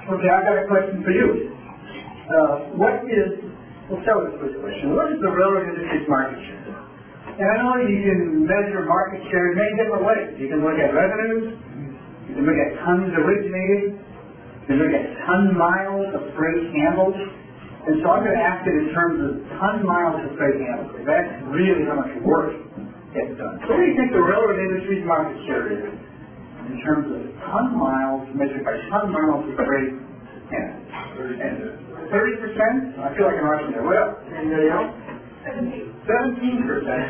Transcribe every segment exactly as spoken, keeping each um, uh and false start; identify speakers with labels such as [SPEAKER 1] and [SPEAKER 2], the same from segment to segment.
[SPEAKER 1] Okay, I've got a question for you. Uh, what is, we'll start with the first question. What is the railroad industry's market share? And I know you can measure market share in many different ways. You can look at revenues, you can look at tons originated, you can look at ton miles of freight handled. And so I'm going to ask it in terms of ton miles of freight handled. That's really how much work gets done. So what do you think the railroad industry's market share is in terms of ton miles measured by ton miles of freight handled? thirty percent? I feel like I'm rushing there. What else? Anybody else? seventeen percent.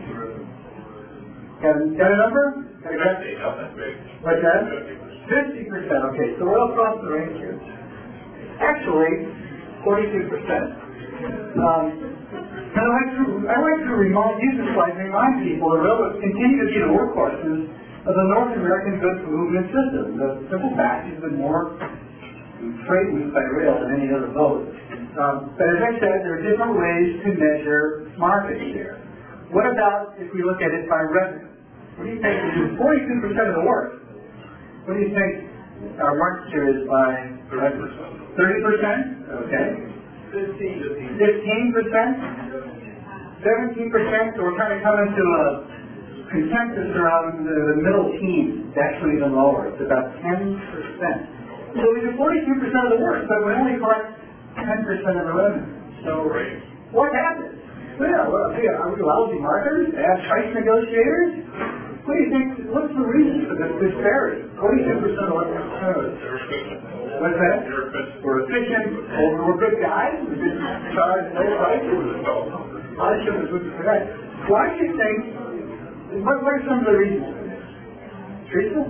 [SPEAKER 1] Got, got a number? Got a guess? What's that? fifty percent. Okay, so we're all across the range here. Actually, forty-two percent. Um, and I like to, I like to remind, use this slide to remind people that railroads continue to be the workhorses of the North American goods movement system. The simple fact is that more freight moves by rail than any other mode. Um, but as I said, there are different ways to measure market share. What about if we look at it by revenue? What do you think? We do forty-two percent of the work. What do you think our market share is by revenue? thirty percent? Okay. fifteen percent? seventeen percent? So we're kind of coming to a consensus around the, the middle teens. It's actually even lower. It's about ten percent. So we do forty-two percent of the work, but we only collect ten percent of the revenue. So what happens? Well, well yeah, are we lousy marketers? Bad price negotiators? What do you think? What's the reason for this disparity? forty-two percent of what What's that? We're efficient. We're good guys. We just charge no prices. I should have looked for that. Why do you think? What, what are some of the reasons for this? Teresa?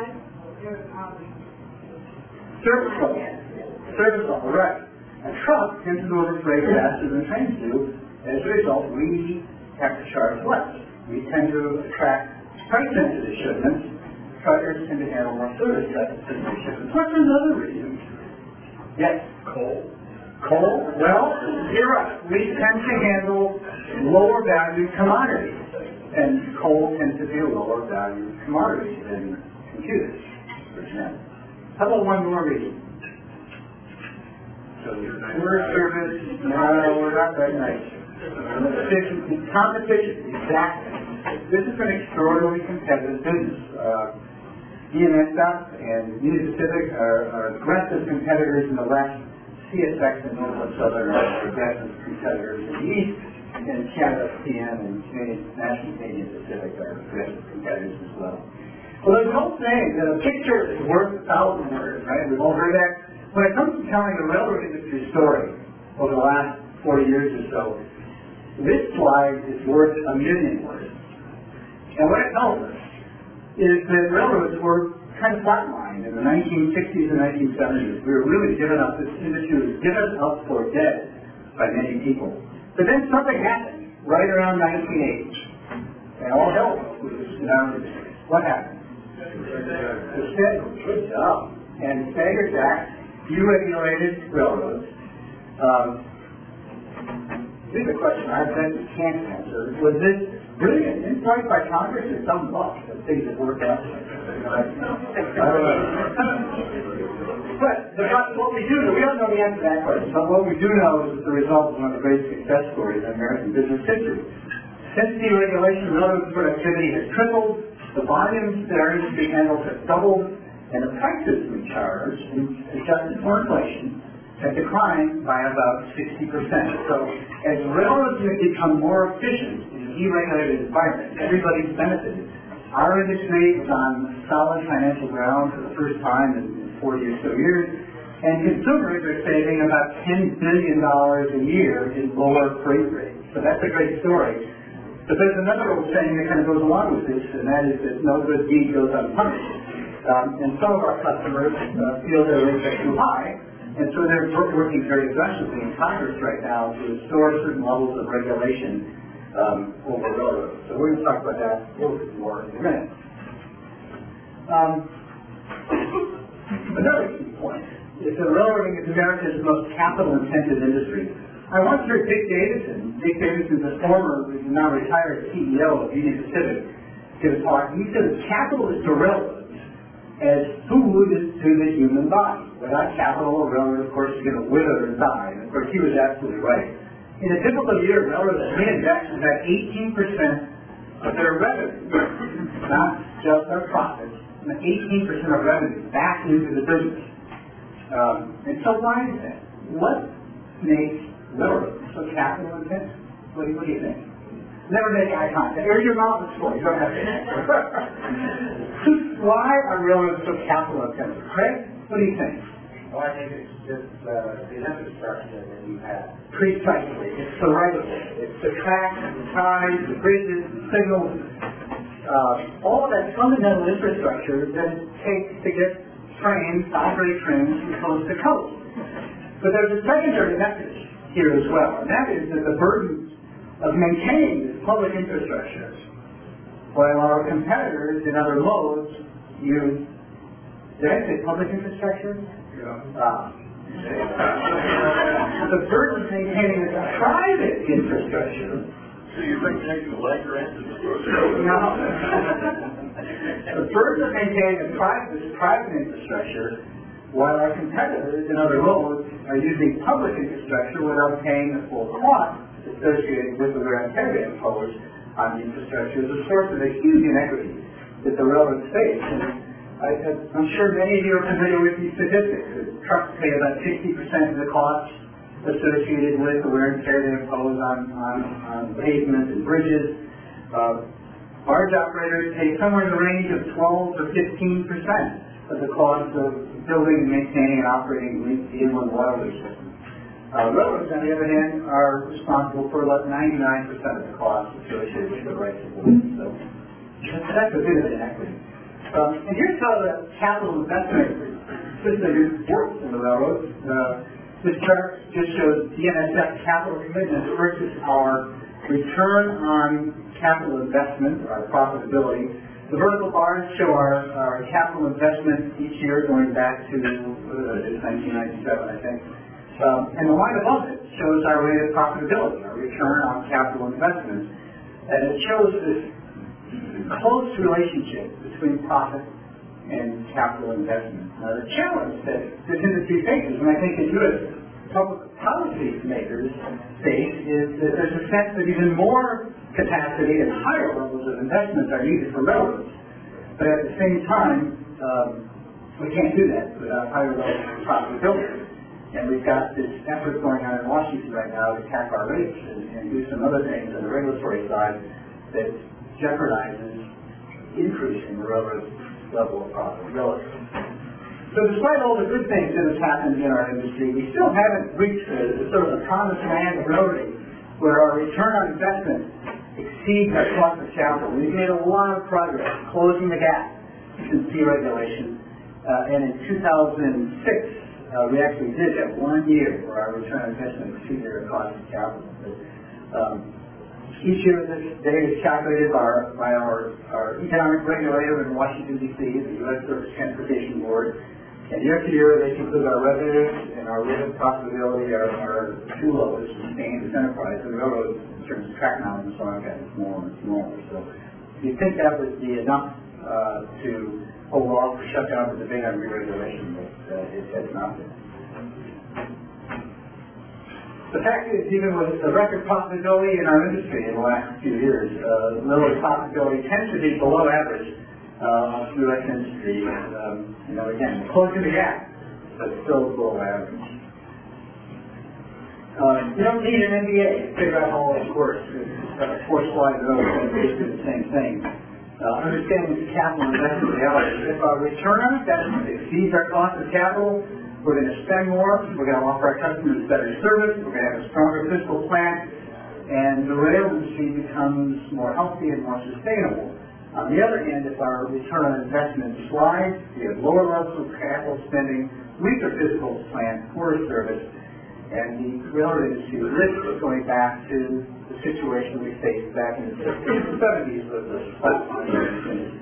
[SPEAKER 1] Service level. Service level, right. A truck tends to go over freight faster than trains do. As a result, we have to charge less. We tend to attract price-sensitive shipments. Truckers tend to handle more service-sensitive shipments. What's another reason? Yes? Coal. Coal? Well, you're right. We tend to handle lower-value commodities. And coal tends to be a lower-value commodity than computers, for example. How about one more reason? So we're service, no, we're not that nice. Competition, competition, exactly. This is an extraordinarily competitive business. Uh, D M S F and Union Pacific are, are aggressive competitors in the West. C S X and Norfolk Southern are aggressive competitors in the East. And Canada, C N, and Canadian, National Canadian Pacific are aggressive competitors as well. Well, there's an old saying that a picture is worth a thousand words, right? We've all heard that. When it comes to telling the railroad industry story over the last forty years or so, this slide is worth a million words. And what it tells us is that railroads were kind of flatlined in the nineteen sixties and nineteen seventies. We were really given up, this industry was given up for dead by many people. But then something happened right around nineteen eighty. And all hell broke loose in our industry. What happened? The Stagger, good job. And Stagger's Act deregulated railroads. Um, this is a question I bet you can't answer. Was this really an insight by Congress or some luck that things have worked out? I don't know. But the, what we do know, we don't know the answer to that question, but what we do know is the result of one of the great success stories in American business history. Since deregulation, railroad productivity has tripled, the volumes that our industry handles have doubled, and the prices we charge, adjusted for inflation, have declined by about sixty percent. So as railroads have become more efficient in a deregulated environment, everybody's benefited. Our industry is on solid financial ground for the first time in forty or so years, and consumers are saving about ten billion dollars a year in lower freight rates. So that's a great story. But there's another old saying that kind of goes along with this, and that is that no good deed goes unpunished. Um, and some of our customers uh, feel their rates are too high, and so they're working very aggressively in Congress right now to restore certain levels of regulation um, over railroads. So we're going to talk about that a little bit more in a minute. Um, another key point is that railroading is America's most capital-intensive industry. I once heard Dick Davidson, Dick Davidson's a former, now retired C E O of Union Pacific, give a talk. He said capital is to railroads as food is to the human body. Without capital, a railroad, of course, is going to wither and die. And, of course, he was absolutely right. In a typical year, railroads reinvest about eighteen percent of their revenue, not just their profits, but eighteen percent of revenue back into the business. Um, and so why is that? What makes railroads so capital intensive? What do you, what do you think? Never make eye contact. Here's your mouth is full. You don't have to. Why are railroads so capital intensive? Craig, what do you think?
[SPEAKER 2] Well, I think it's just uh, the infrastructure that you have.
[SPEAKER 1] Precisely. It's the right of way. It's the tracks, the ties, the bridges, the signals, uh, all of that fundamental infrastructure that it takes to get trains, to operate trains from coast to coast. But there's a secondary message here as well, and that is that the burden of maintaining this public infrastructure, while our competitors in other modes use, did I say public infrastructure? Uh, the burden of maintaining this private infrastructure.
[SPEAKER 3] So you think taking the leg rent is
[SPEAKER 1] No. The burden of maintaining a private, this private infrastructure, while our competitors in other modes are using public infrastructure without paying the full cost associated with the wear and tear they impose on the infrastructure, is a source of a huge inequity that the railroads face. And I, I'm sure many of you are familiar with these statistics. Trucks pay about sixty percent of the costs associated with the wear and tear they impose on, on, on pavement and bridges. Uh, barge operators pay somewhere in the range of twelve to fifteen percent of the cost of building, maintaining, and operating the inland waterway system. Uh, railroads, on the other hand, are responsible for about ninety-nine percent of the costs associated with the rights of way. So that's a bit of an inequity. Um, and here's how the capital investment system works in the railroads. Uh, this chart just shows D N S F capital commitments versus our return on capital investment, our profitability. The vertical bars show our, our capital investment each year going back to what is it, nineteen ninety-seven, I think. Um, and the line above it shows our rate of profitability, our return on capital investment. And it shows this close relationship between profit and capital investment. Now, the challenge that this industry faces, and I think that you as public policy makers face, is that there's a sense that even more capacity and higher levels of investment are needed for railroads. But at the same time, um, we can't do that without higher levels of profitability. And we've got this effort going on in Washington right now to cap our rates and, and do some other things on the regulatory side that jeopardizes increasing the railroad's level of profitability. So despite all the good things that have happened in our industry, we still haven't reached the, the sort of the promised land of railroading where our return on investment exceeds our cost of capital. We've made a lot of progress closing the gap since deregulation. Uh, and in two thousand six, uh, we actually did have one year where our return on investment exceeded our cost of capital. But, um, Each year this data is calculated by our, by our, our economic regulator in Washington, D C, the U S Surface Transportation Board. And year to year they conclude our revenues and our rate of profitability are, are too low to sustain this enterprise. And railroads, in terms of track miles and so on, have gotten smaller and smaller. So you'd think that would be enough uh, to hold off or shut down the debate on reregulation, but uh, it has not been. The fact is, even with the record profitability in our industry in the last few years, uh, railroad profitability tends to be below average uh, of U S industry. Um, you know, again, closing the gap, but still below average. Uh, you don't need an M B A to figure out how all this works. It's got a four slides of those basically the same thing. Uh, understanding the capital investment reality. If our return on investment exceeds our cost of capital, we're going to spend more, we're going to offer our customers better service, we're going to have a stronger fiscal plan, and the rail industry becomes more healthy and more sustainable. On the other hand, if our return on investment slides, we have lower levels of capital spending, weaker fiscal plan, poorer service, and the railroad industry risks going back to the situation we faced back in the seventies with the flatline industry.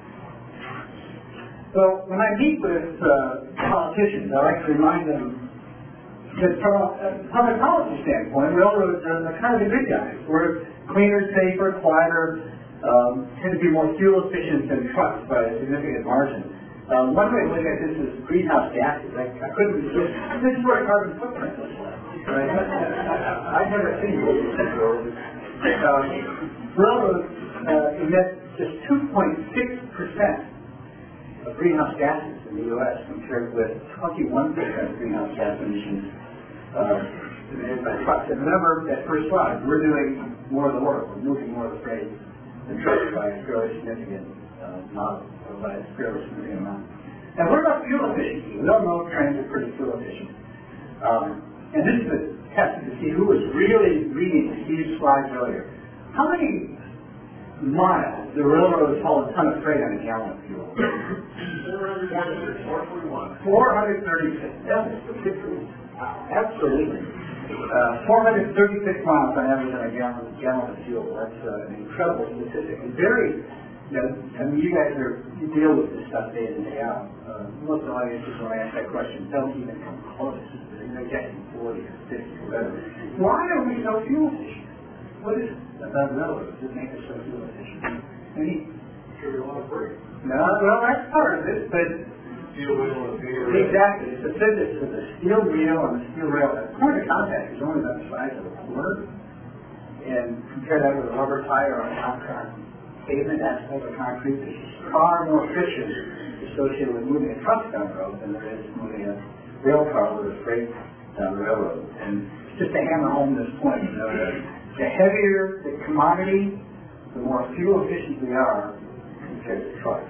[SPEAKER 1] So when I meet with uh, politicians, I like to remind them that from a public policy standpoint, railroads are kind of the good guys. We're cleaner, safer, quieter, um, tend to be more fuel efficient than trucks by a significant margin. Um, one way to look at this is greenhouse gases. I, I couldn't resist. This is where carbon footprint is. Right? I've never seen this before. Um, railroads uh, emit just two point six percent of greenhouse gases in the U S compared with twenty-one percent greenhouse gas emissions uh, emitted by trucks. And remember, that first slide, we're doing more of the work. We're moving more of the freight than trucks by a fairly significant uh, amount, or by a fairly significant amount. And what about fuel efficiency? We all know trains are pretty fuel efficient. Um, and this is a test to see who was really reading Steve's slides earlier. How many miles the railroads haul a ton of freight on a gallon of fuel? four hundred thirty-six. That is ridiculous. Absolutely. Uh, four hundred thirty-six miles on average on a gallon, gallon of fuel. That's uh, an incredible statistic. And very, you know, I mean, you guys are, you deal with this stuff day in and day out. Uh, most of the audiences, when I ask that question, don't even come close. They're getting forty or fifty or whatever. Why are we so fuel efficient? What is it about railroads that make us so fuel efficient? Any?
[SPEAKER 3] Carry a lot of freight.
[SPEAKER 1] No, well, that's part of it, but
[SPEAKER 3] Steel wheel and a bigger.
[SPEAKER 1] exactly. It's the physics of the steel wheel and the steel rail. The point of contact is only about the size of a quarter. And compare that with a rubber tire on a concrete pavement, asphalt or concrete, there's far more friction associated with moving a truck down the road than there is moving a rail car with a freight down the railroad. And just to hammer home this point, you know, the, the heavier the commodity, the more fuel efficient we are compared to trucks.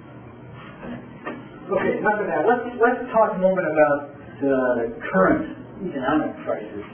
[SPEAKER 1] Okay, enough of that. Let's let's talk a moment about the current economic crisis.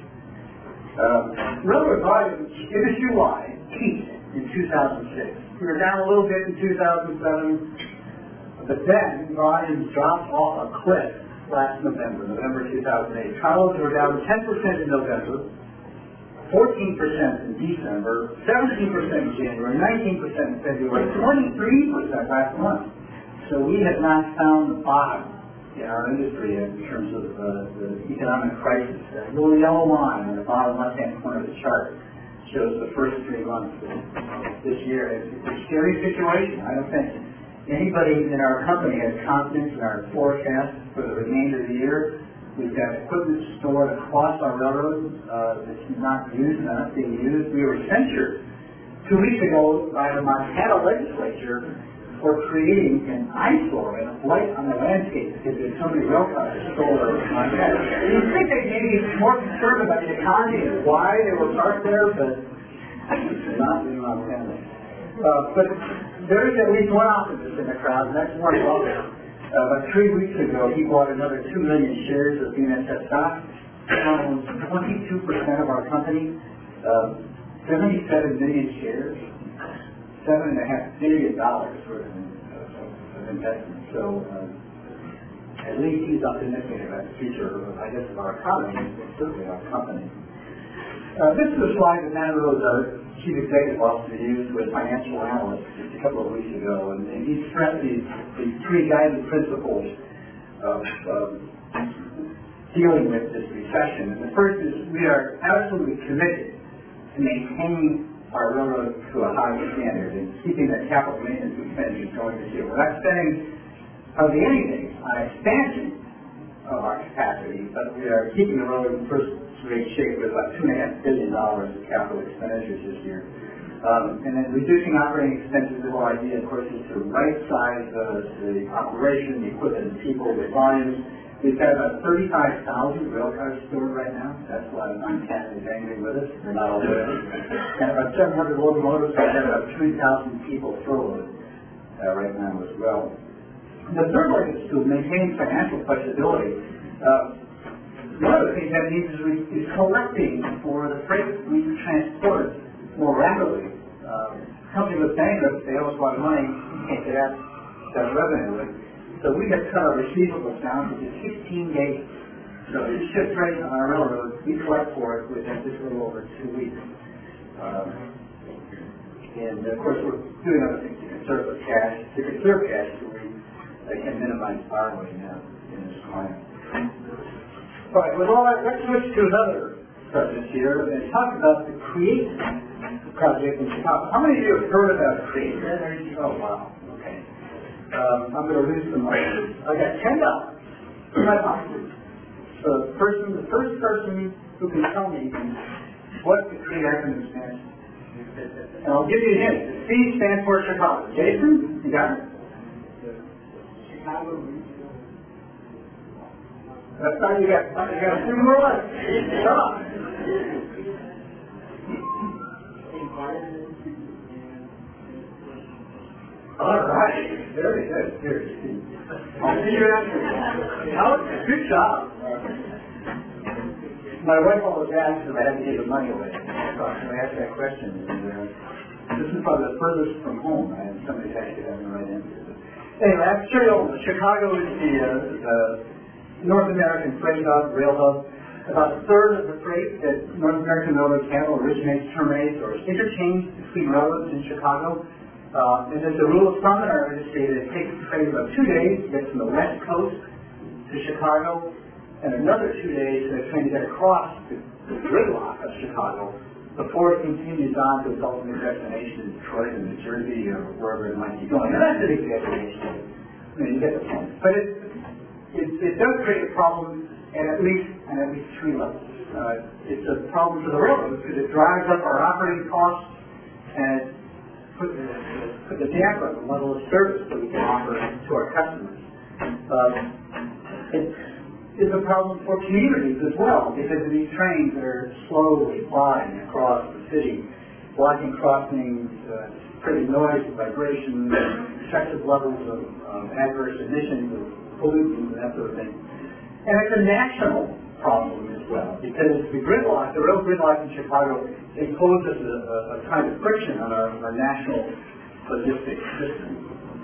[SPEAKER 1] Uh, railroad volumes industry-wide peaked in two thousand six. We were down a little bit in two thousand seven, but then volumes dropped off a cliff last November, November two thousand eight. Carloads were down ten percent in November, fourteen percent in December, seventeen percent in January, nineteen percent in February, twenty-three percent last month. So we have not found the bottom in our industry in terms of uh, the economic crisis. That little yellow line on the bottom left-hand corner of the chart shows the first three months of this year. It's, it's a scary situation. I don't think anybody in our company has confidence in our forecast for the remainder of the year. We've got equipment stored across our railroad uh, that's not used, not being used. We were censured two weeks ago by the Montana legislature for creating an eyesore and a blight on the landscape because there's so many rail cars stored in Montana. And you think they may be more concerned about the economy and why they were parked there, but it's not in Montana. Uh, but there is at least one optimist in the crowd, and that's Warren Buffett. Uh, about three weeks ago, he bought another two million shares of B N S F stock. He owns twenty-two percent of our company, uh, seventy-seven million shares. Seven and a half billion dollars worth of, of investment. So uh, at least he's optimistic about the future, of, I guess, of our economy and certainly our company. Uh, this is a slide that Matt Rose, our chief executive officer, used with financial analysts just a couple of weeks ago, and, and he stressed these, these three guiding principles of um, dealing with this recession. And the first is we are absolutely committed to maintaining our railroad to a high standard and keeping the capital maintenance expenses going this year. We're not spending hardly anything on expansion of our capacity, but we are keeping the railroad in first-rate shape with about two and a half billion dollars of capital expenditures this year. Um, and then reducing operating expenses, the whole idea, of course, is to right-size the, the operation, the equipment, and people with volumes. We've got about thirty-five thousand rail cars stored right now. That's why Montana is angry with us. They're not all there. And about seven hundred locomotives. We've got about three thousand people furloughed uh, right now as well. The third one is to maintain financial flexibility. Uh, one of the things that needs is, is collecting for the freight we transport more rapidly. Uh, company was bankrupt. They owe us a lot of money. You can't get that, that revenue. And so we have cut our receivables down to just sixteen days. So it's shipped right on our railroad. We collect for it within just a little over two weeks. Um, and of course, we're doing other things to conserve the cash, to conserve cash so we uh, can minimize borrowing uh, in this climate. All right, with all that, let's switch to another subject here and talk about the CREATE project in Chicago. How many of you have heard about CREATE? Oh, wow. Okay. um, I'm going to lose some money. I got ten dollars in my pocket. So the person, the first person who can tell me what the three acronyms stand for. And I'll give you a hint. The C stands for Chicago. Jason, you got it? Chicago. That's how you got. You got two more left. Come on. All right. Very good. Very good. I'll see you after. Good job. My wife always asks if I had to give the money away. So I asked that question. And, uh, this is probably the furthest from home. And somebody's actually having the right answer. Anyway, I'm sure you'll know. Chicago is the, uh, the North American freight hub, rail hub. About a third of the freight that North American railroads handle originates, terminates, or is interchanged between railroads in Chicago. Uh, and there's a rule of thumb in our industry that it takes the freight about two days to get from the west coast to Chicago, and another two days for the train to get across the, the gridlock of Chicago before it continues on to its ultimate destination in Detroit or New Jersey or wherever it might be going. And that's an exaggeration. I mean, you get the point. But it, it, it does create a problem at at least, at at least three levels. Uh, it's a problem for the railroads because it drives up our operating costs and put the, put the damper on the level of service that we can offer to our customers. Um, it's is a problem for communities as well, because of these trains that are slowly flying across the city, blocking crossings, uh, creating noise and vibration, excessive levels of um, adverse emissions of pollutants and that sort of thing. And it's a national problem as well, because the gridlock, the rail gridlock in Chicago, imposes a, a, a kind of friction on our, our national logistics system.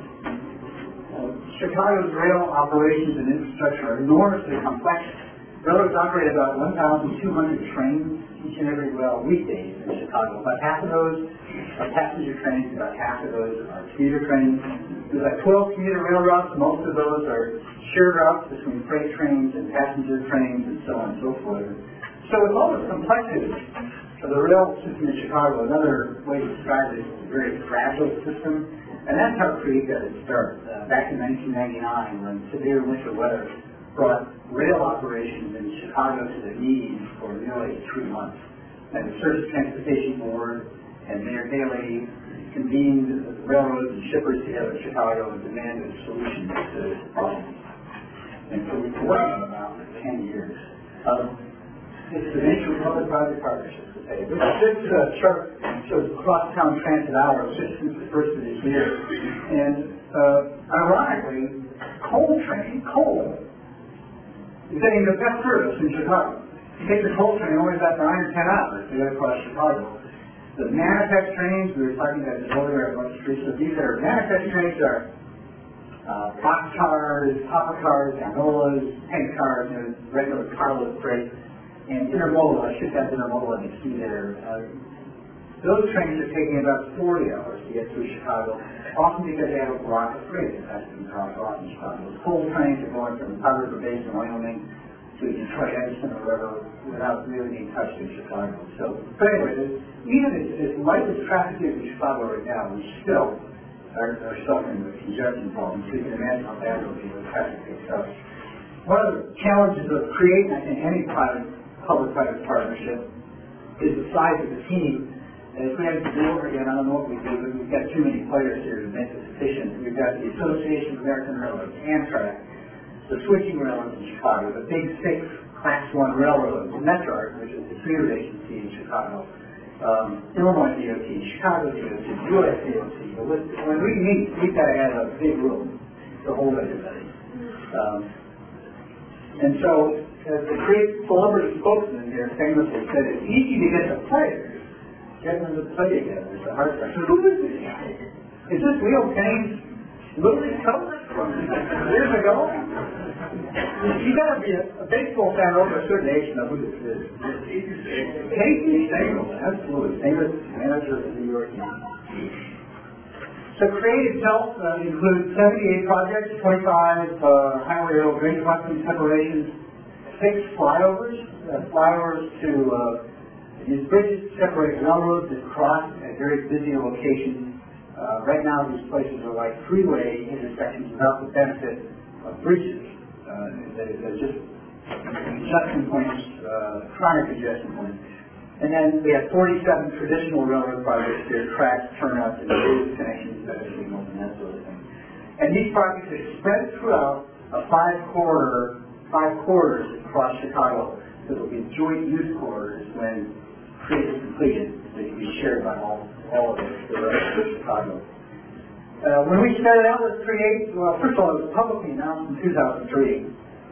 [SPEAKER 1] Chicago's rail operations and infrastructure are enormously complex. Railroads operate about one thousand two hundred trains each and every, well, weekdays in Chicago. About half of those are passenger trains, about half of those are commuter trains. There's like twelve commuter rail routes. Most of those are shared routes between freight trains and passenger trains and so on and so forth. So with all this complexity of the rail system in Chicago, another way to describe it is a very fragile system. And that's how CREEG got its start, uh, back in nineteen ninety-nine, when severe winter weather brought rail operations in Chicago to their knees for nearly three months. And the Surface Transportation Board and Mayor Daley convened railroads and shippers together in Chicago and demanded solutions to this problem. And so we've been working on it now for ten years. Um, it's the nature of public-private partnerships. This, this uh, chart shows cross-town transit hours just since the first of this year. And uh, ironically, coal train, coal, is getting the best service in Chicago. You take the coal train only about nine or ten hours to get across Chicago. The manifest trains, we were talking about this earlier at West Street, so these are manifest trains are uh, box cars, hopper cars, gondolas, tank cars, you know, regular carload freight. And intermodal, I should have intermodal in the key there. Uh, those trains are taking about forty hours to get through Chicago, often because they have a block of freight that has to be dropped off in Chicago. The coal trains are going from Powder River Basin, Wyoming, to Detroit, Edison, or wherever, without really being touched in Chicago. So, but anyway, even as, as light as traffic is in Chicago right now, we still are, are suffering with congestion problems. So you can imagine how bad it will be when traffic picks up. One of the challenges of creating, I think, any private public-private partnership is the size of the team. And if we had to do over again, I don't know what we do, but we've got too many players here to make it efficient. We've got the Association of American Railroads, Amtrak, the switching railroads in Chicago, the big six Class One railroads, Metrart, which is the feeder agency in Chicago, um, Illinois D O T, Chicago D O T, U S D O T. When we meet, we've got to have a big room to hold everybody. Um, and so, as the great celebrity spokesman here famously said, it's easy to get the players. Getting them to play together is the hard part. So who is this guy? Is this Leo Payne's Little League coach from years ago? You gotta be a, a baseball fan over a certain age to know who this is. Casey Stengel, absolutely. Famous manager of the New York Yankees. So CREATE itself uh, includes seventy-eight projects, twenty-five uh, highway rail grade crossing separations, six flyovers, uh, flyovers to uh, use bridges to separate railroads that cross at very busy locations, Uh, right now, these places are like freeway intersections without the benefit of bridges. Uh, they, they're just congestion points, uh, chronic congestion points. And then we have forty-seven traditional railroad projects. There are tracks, turnouts, and railroad connections, better signals, and that sort of thing. And these projects are spread throughout a five-corridor, five corridors across Chicago. So there will be joint use corridors when CREATE is completed. They can be shared by all, all of us, the rest of Chicago. Uh, when we started out with CREATE, well, first of all, it was publicly announced in two thousand three.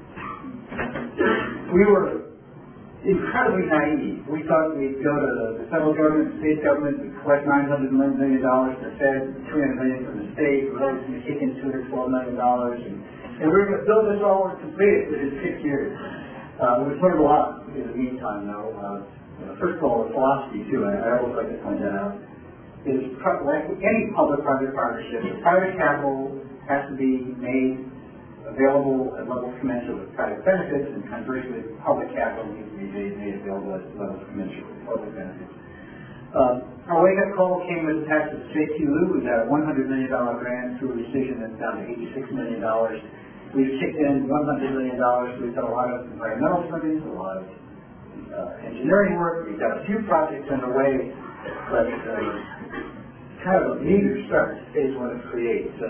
[SPEAKER 1] We were incredibly naive. We thought we'd go to the federal government, the state government, we'd collect nine hundred million dollars from the Fed, three hundred million dollars from the state, we're going to kick in two hundred twelve million dollars, and, and we were going to build this all and complete it within six years. Uh, we've learned a lot in the meantime, though. Uh, first of all, the philosophy, too, I, I always like to point that out, is like any public-private partnership, the private capital has to be made available at levels commensurate with private benefits, and conversely, public capital needs to be made, made available at levels commensurate with public benefits. Um, our wake-up call came with the passage of J Q Lew. We got a one hundred million dollars grant through a rescission that's down to eighty-six million dollars. We've kicked in one hundred million dollars. We've done a lot of environmental studies, a lot of uh, engineering work. We've got a few projects underway, but uh, kind of a meager start, phase one of CREATE. So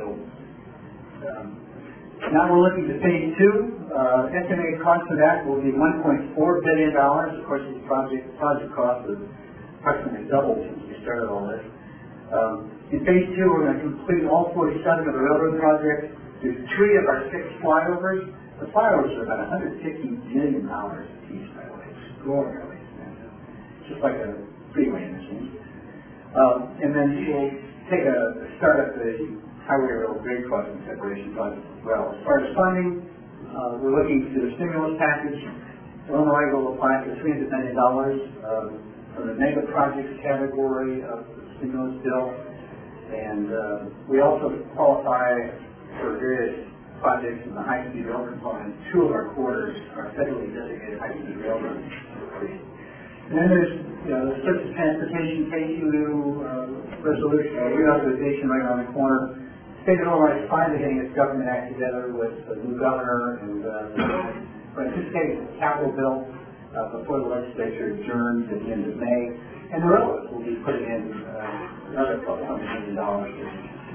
[SPEAKER 1] um, now we're looking to phase two. Uh, estimated cost of that will be one point four billion dollars. Of course, these project project costs have approximately doubled since we started all this. Um, in phase two, we're going to complete all forty-seven of the railroad projects. There's three of our six flyovers. The flyovers are about one hundred fifty million dollars a piece, by the way. Extraordinarily expensive. Just like a freeway machine. Um, and then we'll take a, a start at the highway rail grade crossing separation project as well. As far as funding, uh, we're looking to the stimulus package. Illinois will apply for three hundred million dollars uh, from the mega projects category of the stimulus bill. And uh, we also qualify for various projects in the high-speed rail component. Two of our corridors are federally designated high-speed railroads. And then there's, you know, the surface transportation J Q Lew uh, resolution, uh, reauthorization right around the corner. State of Illinois is finally getting its government act together with the new governor, and uh, we're anticipating a capital bill uh, before the legislature adjourns at the end of May. And the railroads will be putting in uh, another couple hundred million dollars to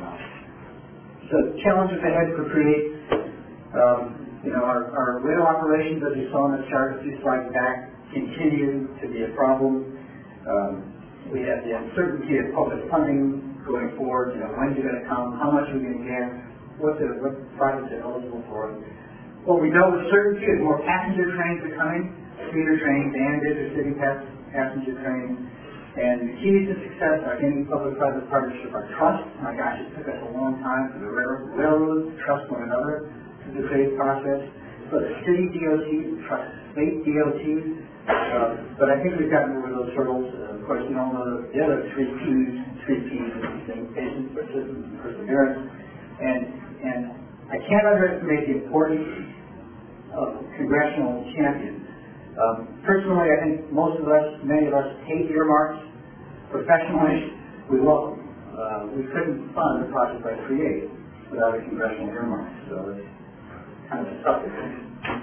[SPEAKER 1] So challenges ahead for CREATE. Um, you know, our, our rail operations, as you saw in the chart a few slides back, continue to be a problem. Um, we have the uncertainty of public funding going forward. You know, when's it going to come? How much are we going to get? What the what projects are eligible for? What we know with certainty is more passenger trains are coming, feeder trains and intercity pass, passenger trains. And the keys to success are any public-private partnership are trust. My gosh, it took us a long time for the rail, railroads to trust one another through the CREATE process. For the city D O Ts to trust state D O Ts. Uh, but I think we've gotten over those hurdles. Uh, of course, we all know the other three P's, three P's of patience, persistence, and perseverance. And, and I can't underestimate the importance of congressional champions. Um, personally, I think most of us, many of us, hate earmarks. Professionally, we love them. Uh, we couldn't fund a project like CREATE without a congressional earmark, so it's kind of a tough thing.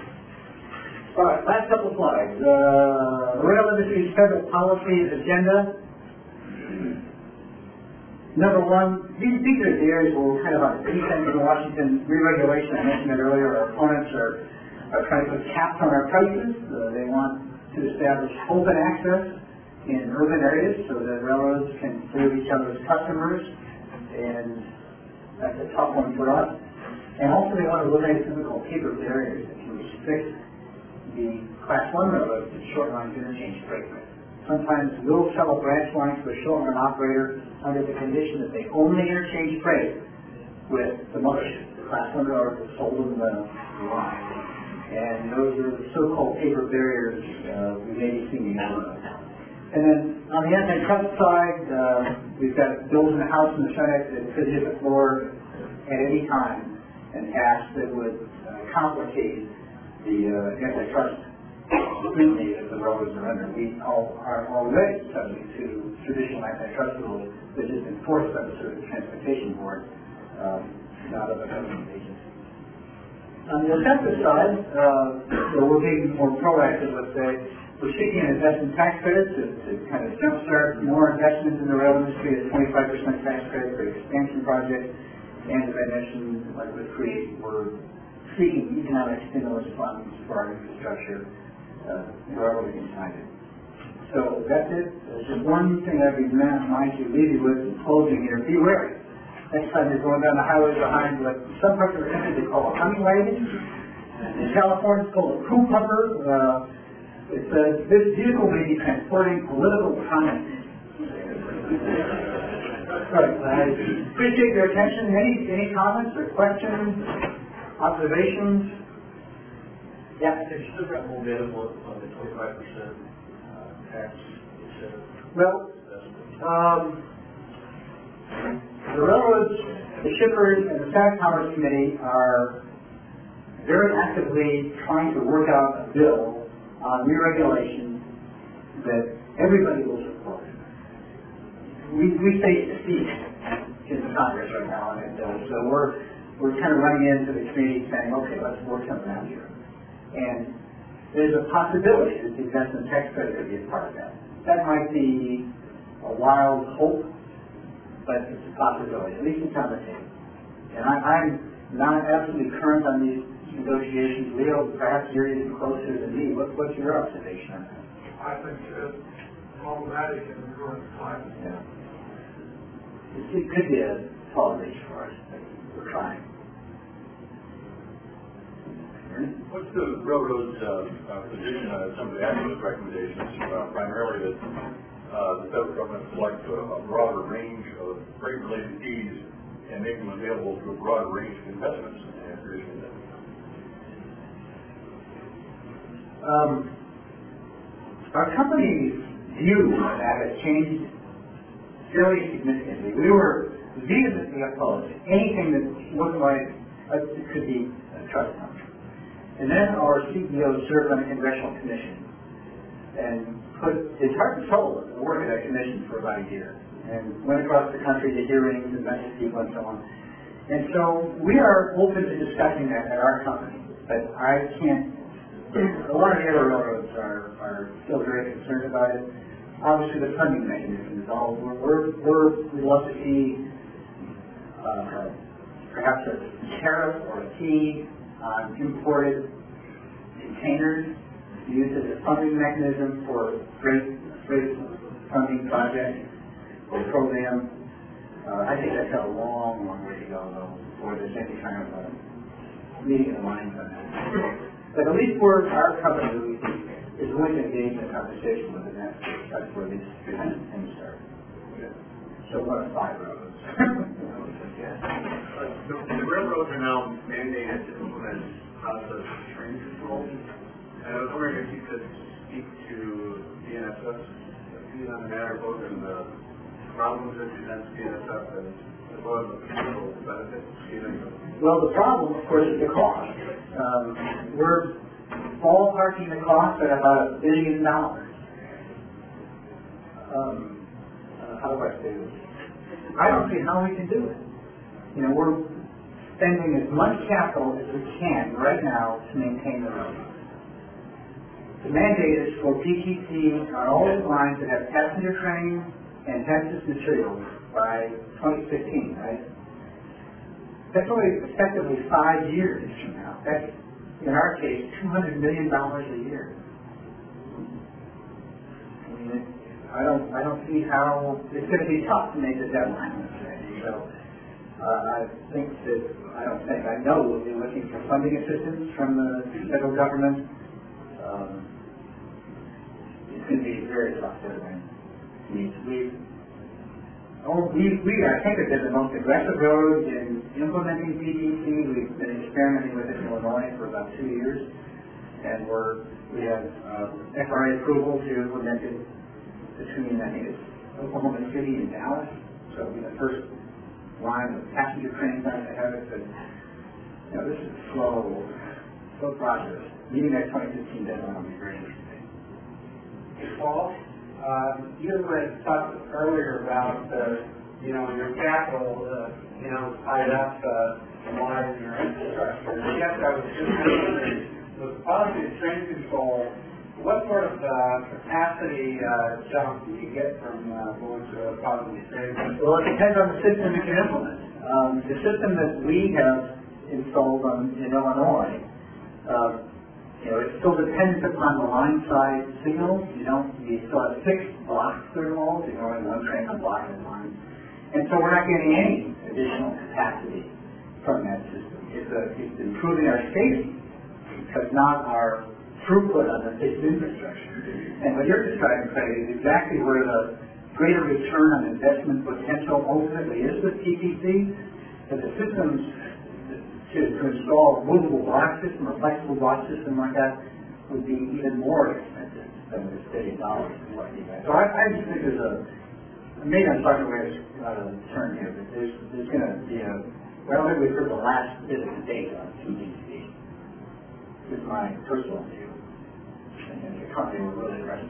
[SPEAKER 1] All right, last couple slides. Uh, the rail industry's federal policy agenda. Number one, these, these are the areas where we're kind of on the deep end in Washington. Re-regulation, I mentioned that earlier, our opponents are, are trying to put caps on our prices. Uh, they want to establish open access in urban areas so that railroads can serve each other's customers, and that's a tough one for us. And also they want to eliminate something called paper barriers that can restrict the class one railroads to short line interchange freight. Sometimes we'll sell a branch line to a short line operator under the condition that they only interchange freight with the mothership. The class one railroad that sold them the line. And those are the so-called paper barriers uh, we may be seeing now. And then on the antitrust side, uh, we've got bills in the House and the Senate that could hit the floor at any time and pass that would uh, complicate the uh, antitrust scrutiny that the railroads are under. We all are already subject to traditional antitrust rules that is enforced by the Surface Transportation Board, um, not of a government agency. On the effective side, uh, so we're being more proactive, let's say. We're seeking an investment tax credit to, to kind of jumpstart more investment in the rail industry, a twenty-five percent tax credit for expansion projects. And as I mentioned, like with CREATE, we're seeking economic stimulus funds for our infrastructure, uh, wherever we can find it. So that's it. There's just one thing I'd be mind to leave you with in closing here. Be wary. Next time you're going down the highway behind what some parts of the country they call a humming wagon. In California, it's called a crew pumper. Uh, it says this vehicle may be transporting political comments. Right. I appreciate your attention. Any any comments or questions, observations? Yeah.
[SPEAKER 3] Have you still got momentum on, on the twenty-five percent uh, tax incentive?
[SPEAKER 1] Well, um, the railroads, the shippers, and the Senate Commerce Committee are very actively trying to work out a bill on re-regulation that everybody will support. We, we face defeat in the Congress right now on that bill, so we're, we're kind of running into the committee saying, okay, let's work something out here. And there's a possibility that the investment tax credit could be a part of that. That might be a wild hope, but it's a possibility. At least it's on the table. And I, I'm not absolutely current on these negotiations. Leo, perhaps you're even closer than me. What, what's your observation on that?
[SPEAKER 3] I think it's problematic in the current climate.
[SPEAKER 1] Yeah. It, it could be a tall reach for us, but we're trying.
[SPEAKER 4] What's the railroad's uh, uh, position on some of the activist recommendations, uh, primarily that uh, the federal government select a, a broader range of freight-related fees and make them available to a broader range of investments and traditional debt?
[SPEAKER 1] Um, our company's view on that has changed fairly significantly. We were vehemently opposed to anything that looked like uh, it could be a trust company. And then our C E O served on a congressional commission and put his heart and soul into the work of that commission for about a year and went across the country to hearings and met with people and so on. And so we are open to discussing that at our company, but I can't, a lot of the other railroads are, are still very concerned about it. Obviously the funding mechanism is all, we're, we're, we're we'd love to see uh, perhaps a tariff or a fee on imported containers used as a funding mechanism for freight, freight funding projects or programs. Uh, I think that's got a long, long way to go, though, before there's any kind of uh, meeting of the minds on that. But at least we're, our company is willing to engage in a conversation with it, and that's, that's where these things start. So one of five railroads.
[SPEAKER 3] The, the railroads are now mandated to implement process train control. And I was wondering if you could speak to B N S F's opinion on the matter, both in the problems that presents B N S F and as well as the potential benefits.
[SPEAKER 1] Well, the problem, of course, is the cost. Um, we're ballparking the cost at about a billion dollars. Um, uh, how do I say this? I don't see how we can do it. You know, we're spending as much capital as we can right now to maintain the road. The mandate is for P T C on all the lines that have passenger trains and hazardous materials by twenty fifteen, right? That's only effectively five years from now. That's, in our case, two hundred million dollars a year. I mean, it, I don't, I don't see how it's going to be tough to make the deadline. So. Uh, I think that, I don't think, I know we'll be looking for funding assistance from the federal government. Um, it's going to be very tough deadline. We, we, oh, we, we, I think, have been the most aggressive road in implementing P T C. We've been experimenting with it in Illinois for about two years. And we're, we have uh, F R A approval to implement it between, I think it's Oklahoma City and Dallas. So it'll be the first line of passenger trains on to have it, but you know, this is a slow, slow process. Meeting that twenty fifteen deadline will be very interesting.
[SPEAKER 2] Paul, um, you had talked earlier about, uh, you know, your capital, uh, you know, tied up, uh, in water and your infrastructure. I guess I was just wondering, with positive train control, what sort of, uh, capacity, uh, jump do you get from, uh, going to a positive train control?
[SPEAKER 1] Well, it depends on the system you can implement. Um, the system that we have installed on, in Illinois, uh, you know, it's still dependent upon the line side signals. You don't, you still have fixed block signals, you know, in one train on block and line. And so we're not getting any additional capacity from that system. It's, a, it's improving our safety, but not our throughput on the fixed infrastructure. And what you're describing, Craig, is exactly where the greater return on investment potential ultimately is with T P C. But the systems to, to install a movable block system or flexible block system like that would be even more expensive than the billion dollars. So I, I just think there's a, maybe I'm talking away out of the turn here, but there's, there's going to be a, well, maybe for the last bit of the date on T P C. This is my personal view. And the company will really rest.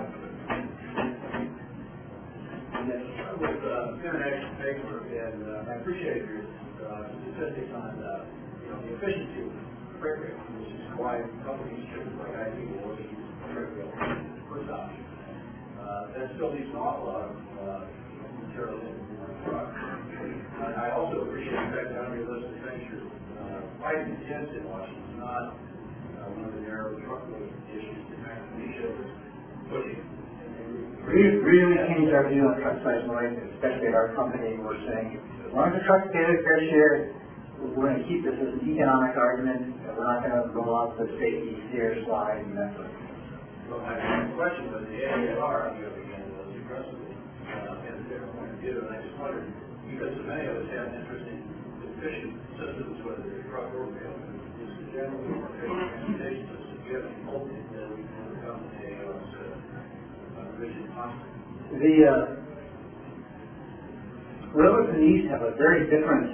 [SPEAKER 5] Yes, with uh, International Paper, and uh, I appreciate your uh, statistics on uh, you know, the efficiency of freight rail, which is why companies should, like I do, will use freight rail as the first option. Uh, that still leaves an awful lot of uh, material in the truck. Uh, I also appreciate the fact that on your list of things you're uh, fighting against in Washington is not uh, one of the narrow truckload issues that Macronesia was pushing.
[SPEAKER 1] We really changed our view on truck size noise, especially at our company. We're saying, as long as the trucks pay their fair share, we're going to keep this as an economic argument. We're not going to roll out the safety steer slide and that sort of thing.
[SPEAKER 5] Well, my question was the A A R, on the other hand, was aggressively uh, in their point of view, and I just wondered, because so many of us have an interest in efficient systems, whether they're truck or rail, is the generally more efficient transportation system. Do you have any hope that we can overcome the A A R's uh, rigid constant?
[SPEAKER 1] The uh, railroads in the East have a very different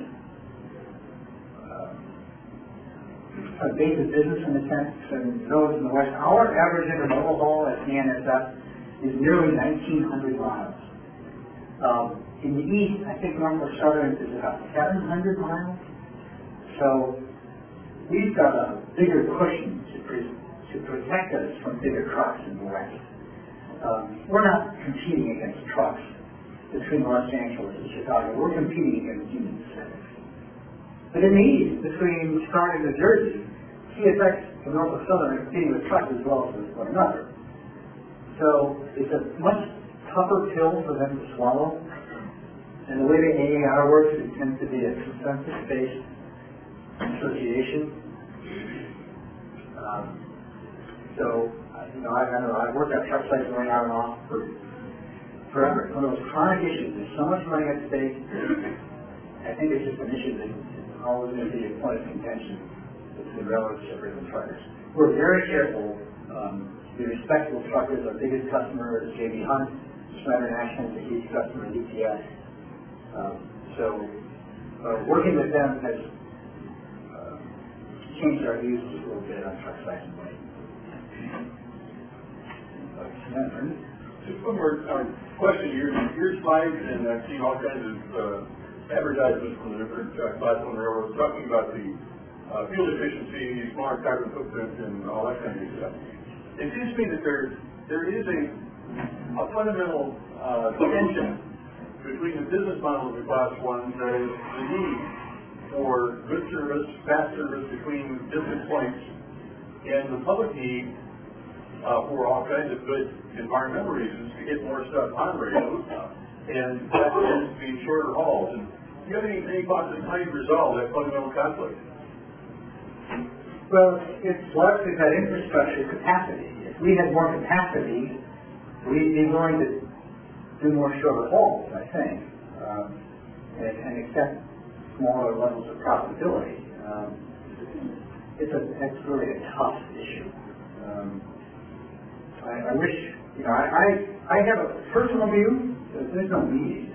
[SPEAKER 1] uh, base of business in a sense than those in the West. Our average intermodal haul at P N S F is nearly nineteen hundred miles. Um, in the East, I think Norfolk Southern is about seven hundred miles. So we've got a bigger cushion to, pre- to protect us from bigger trucks in the West. Um, we're not competing against trucks between Los Angeles and Chicago. We're competing against Union Pacific. But in the East, between Chicago and New Jersey, C S X and Norfolk Southern are competing with trucks as well as with one another. So it's a much tougher pill for them to swallow. And the way the A A R works, it tends to be a consensus-based association. Um, so, you know, I, I don't know, I've worked at truck sites going on and off for forever. It's one of those chronic issues. There's so much money at stake. I think it's just an issue that is always going to be a point of contention between railroad shippers and truckers. We're very careful. Um, we respect those truckers. Our biggest customer is J B Hunt. Schneider National is a huge customer of U P S. Um, so, uh, working with them has uh, changed our views just a little bit on truck size and weight.
[SPEAKER 4] Just one more uh, question. Your, your slides, and I've seen all kinds of uh, advertisements from the different uh, Class one railroads talking about the uh, fuel efficiency, smaller carbon footprint, and all that kind of stuff. It seems to me that there there is a, a fundamental uh, tension between the business model of the Class ones, that is the need for good service, fast service between different points, and the public need uh, for all kinds of good environmental reasons to get more stuff on rails, and that tends to be shorter hauls. And do you have any, any thoughts on how you resolve that fundamental conflict?
[SPEAKER 1] Well, it's largely that infrastructure capacity. If we had more capacity, we'd be willing to do more shorter hauls, I think, um, and, and accept smaller levels of profitability. Um, it's a it's really a tough issue. Um, I, I wish, you know, I, I I have a personal view. There's no me.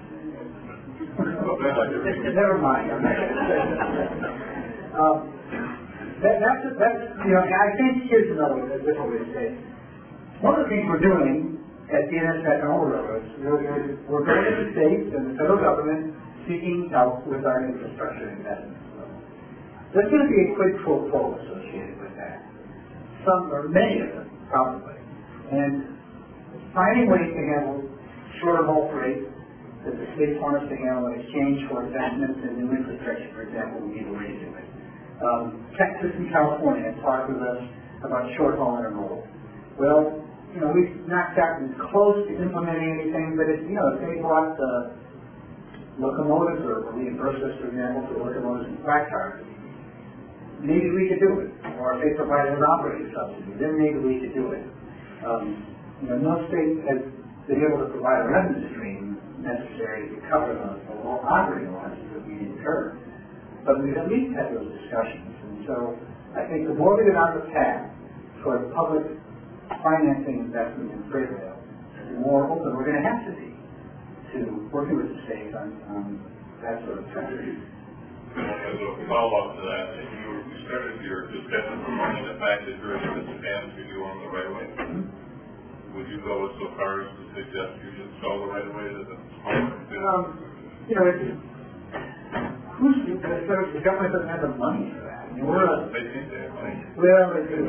[SPEAKER 1] Never mind. I'm not going to say that. Um, that, that's, that's, you know, I think here's another different way to say it. One of the things we're doing at D N S Tech and all the railroads, we're, we're going to the states and the federal government seeking help with our infrastructure investments. There's going to be a quid pro quo associated with that. Some, or many of them, probably. And finding ways to handle shorter haul freight that the states want us to handle in exchange for investments in new infrastructure, for example, would be the way to do it. Um, Texas and California have talked with us about short haul intermodal. Well, you know, we've not gotten close to implementing anything, but if, you know, if they bought uh, locomotives or reimbursed us, for example, for locomotives and flat cars, maybe we could do it. Or if they provided an operating subsidy, then maybe we could do it. Um, you know, no state has been able to provide a revenue stream necessary to cover the, the operating losses that we incur. But we've at least had those discussions. And so I think the more we get on the path toward public financing investment in freight rail, the more open we're going to have to be to working with the states on, on that sort of strategy.
[SPEAKER 6] As a follow-up to that, you started your discussion on the fact that there is a disadvantage to you on the railway. Mm-hmm. Would you go so far as to suggest you should sell the right of way to the
[SPEAKER 1] um, you know, it's, who's, the government doesn't have the money for that. I mean, we're a,
[SPEAKER 6] they think they have money.
[SPEAKER 1] Well, they do.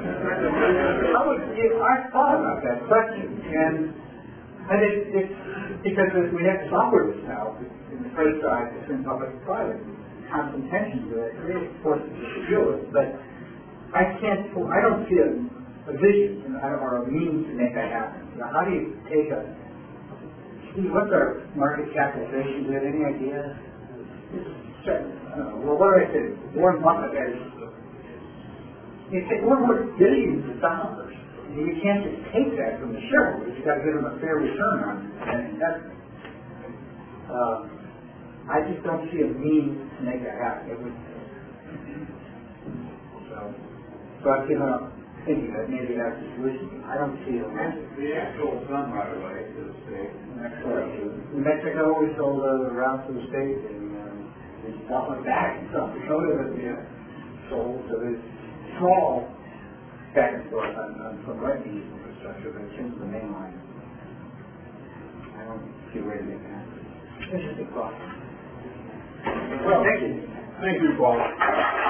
[SPEAKER 1] I would, I thought about that question, and I think it's because we have to operate this now in the freight side between public and private. Constant tension to it, creates forces to deal with, but I can't, I don't see a, a vision or a means to make that happen. Now, how do you take a, what's our market capitalization? Do you have any idea? I don't know. Well, what do I say? Warren Buffett has, you say, we're worth billions of dollars. You can't just take that from the shareholders. You've got to give them a fair return on that investment. Uh, I just don't see a means to make that happen. It would, so, so I've given up thinking that maybe that's the solution. I don't see it.
[SPEAKER 3] The actual sun right away to the state.
[SPEAKER 1] In Mexico, we sold a route to the state, and uh, we bought one back in South Dakota that we had sold. So there's small back and forth on, on some right-hand infrastructure, but in terms of the main line, I don't see a way to make that happen. Interesting thought.
[SPEAKER 5] Well, thank you. Thank you, Paul.